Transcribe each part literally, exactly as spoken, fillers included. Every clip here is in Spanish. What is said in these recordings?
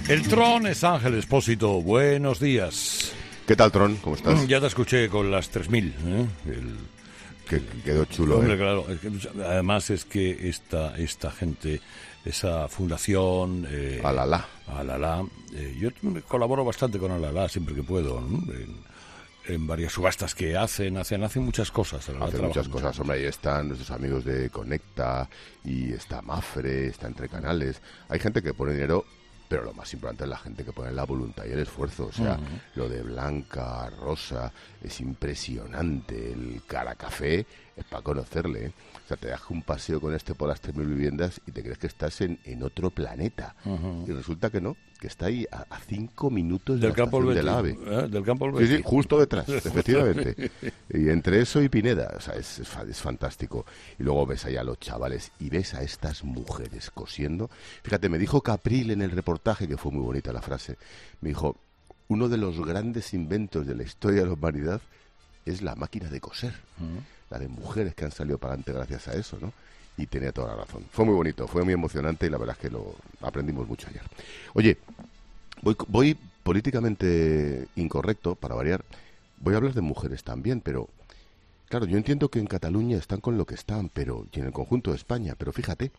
El Tron es Ángel Expósito. Buenos días. ¿Qué tal, Tron? ¿Cómo estás? Ya te escuché con las tres mil. ¿eh? El... Que quedó chulo. Hombre, ¿eh? claro. Además es que esta, esta gente, esa fundación... Eh, Alalá. Alalá. Eh, yo colaboro bastante con Alalá siempre que puedo, ¿no? En, en varias subastas que hacen, hacen, hacen muchas cosas. Hacen muchas cosas, hombre, ahí están nuestros amigos de Conecta, y está Mafre, está Entre Canales. Hay gente que pone dinero, pero lo más importante es la gente que pone la voluntad y el esfuerzo. O sea, uh-huh. Lo de Blanca, Rosa, es impresionante. El Caracafé es para conocerle, ¿eh? O sea, te das un paseo con este por las tres mil viviendas y te crees que estás en, en otro planeta. Uh-huh. Y resulta que no, que está ahí a, a cinco minutos del de la campo estación del AVE. ¿Eh? Del campo sí, sí, justo detrás, efectivamente. Y entre eso y Pineda, o sea, es, es, es fantástico. Y luego ves ahí a los chavales y ves a estas mujeres cosiendo. Fíjate, me dijo Capril en el reportaje, que fue muy bonita la frase, me dijo, uno de los grandes inventos de la historia de la humanidad es la máquina de coser. Uh-huh. La de mujeres que han salido para adelante gracias a eso, ¿no? Y tenía toda la razón. Fue muy bonito, fue muy emocionante y la verdad es que lo aprendimos mucho ayer. Oye, voy, voy políticamente incorrecto, para variar. Voy a hablar de mujeres también, pero... Claro, yo entiendo que en Cataluña están con lo que están, pero y en el conjunto de España, pero fíjate,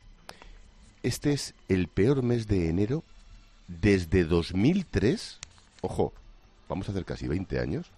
este es el peor mes de enero desde dos mil tres, ojo, vamos a hacer casi veinte años,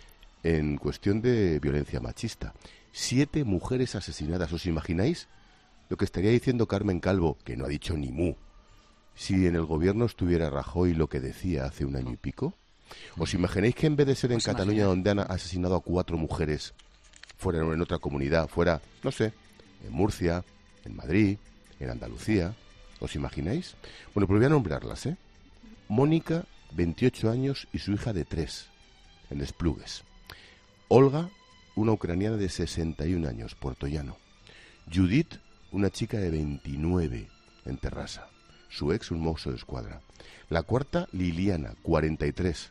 en cuestión de violencia machista. Siete mujeres asesinadas, ¿os imagináis lo que estaría diciendo Carmen Calvo, que no ha dicho ni mu, si en el gobierno estuviera Rajoy lo que decía hace un año y pico? ¿Os imagináis que en vez de ser en Cataluña, donde han asesinado a cuatro mujeres, fuera en otra comunidad, fuera, no sé, en Murcia, en Madrid, en Andalucía? ¿Os imagináis? Bueno, pues voy a nombrarlas, ¿eh? Mónica, veintiocho años, y su hija de tres, en Esplugues. Olga, una ucraniana de sesenta y un años, puertollano. Judith, una chica de veintinueve, en Terrassa. Su ex, un mozo de escuadra. La cuarta, Liliana, cuarenta y tres,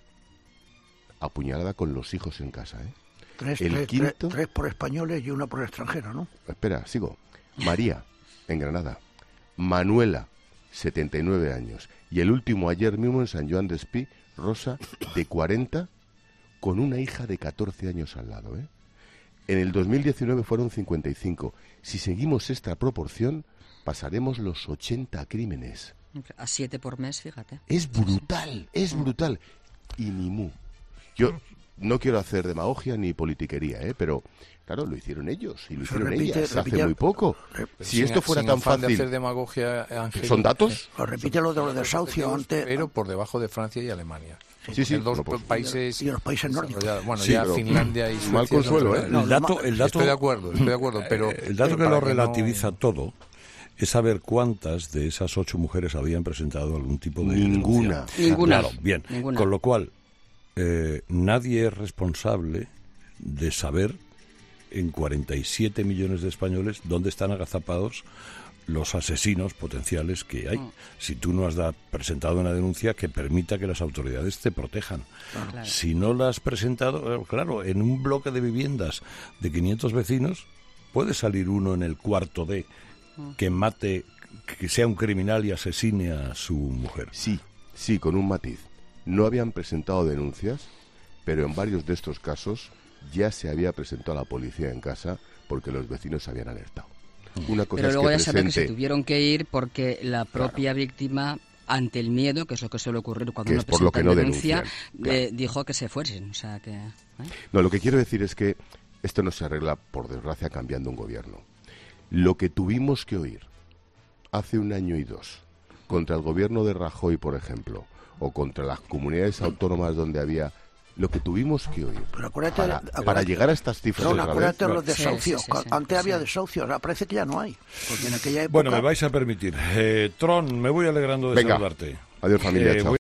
apuñalada con los hijos en casa, ¿eh? Tres, El tres, quinto... tres, tres por españoles y una por extranjero, ¿no? Espera, sigo. María, en Granada. Manuela, setenta y nueve años. Y el último, ayer mismo en San Joan d'Espí, Rosa, de cuarenta, con una hija de catorce años al lado, ¿eh? En el dos mil diecinueve fueron cincuenta y cinco. Si seguimos esta proporción, pasaremos los ochenta crímenes. A siete por mes, fíjate. Es brutal, es brutal. Y ni mu. Yo no quiero hacer demagogia ni politiquería, ¿eh? Pero, claro, lo hicieron ellos y lo hicieron repite, ellas repite, hace muy poco. Si sin, esto fuera sin tan fácil fácil... De hacer demagogia, Ángel, ¿son datos? O repite lo de lo de desahucio antes. Pero por debajo de Francia y Alemania. Sí, sí, dos pues, países y los países nórdicos. Bueno, sí, ya Finlandia y Suecia. Mal consuelo, ¿eh? No, el dato, el dato, estoy de acuerdo, estoy de acuerdo, pero el dato pero que lo que relativiza no... todo es saber cuántas de esas ocho mujeres habían presentado algún tipo de ninguna, denuncia. Ninguna. Claro, bien. Ninguna. Con lo cual, eh, nadie es responsable de saber en cuarenta y siete millones de españoles dónde están agazapados los asesinos potenciales que hay. Mm. Si tú no has da, presentado una denuncia que permita que las autoridades te protejan. Claro. Si no la has presentado, claro, en un bloque de viviendas de quinientos vecinos puede salir uno en el cuarto D mm. que mate, que sea un criminal y asesine a su mujer. Sí, sí, con un matiz. No habían presentado denuncias, pero en varios de estos casos ya se había presentado a la policía en casa porque los vecinos se habían alertado. Una cosa pero luego es que ya saben presente... que se tuvieron que ir porque la propia claro. víctima, ante el miedo, que es lo que suele ocurrir cuando que uno es por lo presenta que no denuncia, claro. eh, dijo que se fuesen. O sea que, ¿eh? No, lo que quiero decir es que esto no se arregla, por desgracia, cambiando un gobierno. Lo que tuvimos que oír hace un año y dos contra el gobierno de Rajoy, por ejemplo, o contra las comunidades autónomas donde había... Lo que tuvimos que oír pero acuérdate, para, acuérdate, para llegar a estas cifras... No, acuérdate de los sí, desahucios. sí, sí, sí, Antes sí. había desahucios, ahora parece que ya no hay. Porque en aquella época... Bueno, me vais a permitir. Eh, Tron, me voy alegrando de Venga. saludarte. Adiós, familia, Eh, chao.